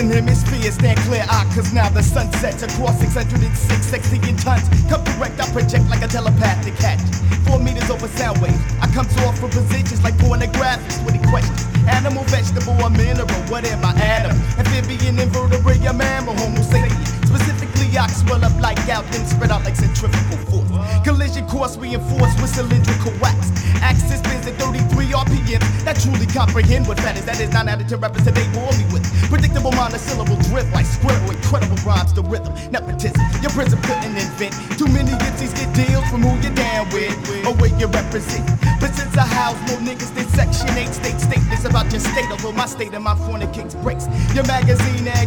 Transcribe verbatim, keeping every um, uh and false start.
Northern hemisphere, stand clear eye, cause now the sun sets across six hundred six sextillion tons. Come direct, I project like a telepathic hatch. Four meters over sound waves. I comes off from positions like pornographics with questions. Animal, vegetable, or mineral, whatever atom. Amphibian, invertebrate, a mammal, homo sapien. Specifically, I swell up like gout, then spread out like centrifugal force. Collision course reinforced with cylindrical wax. Axis spins at thirty-three R P M. That truly comprehend what that is. That is non-additive rappers that they bore me with. Predictable monosyllable drift like scribble. Incredible rhymes to rhythm. Nepotism, your prism couldn't invent. Too many gypsies get deals from who you're down with or where you represent. But since I house more niggas than Section eight state statements about your state, although my state and my fornicates breaks. Your magazine ad